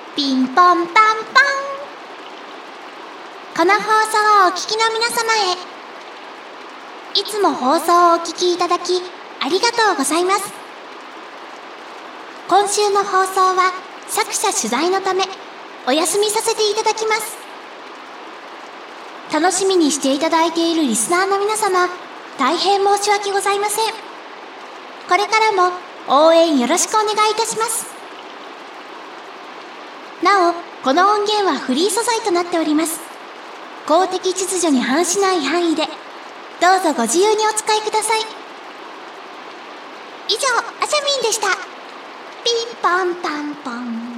ピンポンパンポン。この放送をお聞きの皆様へ、いつも放送をお聞きいただきありがとうございます。今週の放送は作者取材のためお休みさせていただきます。楽しみにしていただいているリスナーの皆様、大変申し訳ございません。これからも応援よろしくお願いいたします。なお、この音源はフリー素材となっております。公的秩序に反しない範囲でどうぞご自由にお使いください。以上、あしゃみんでした。ピンポンパンポン。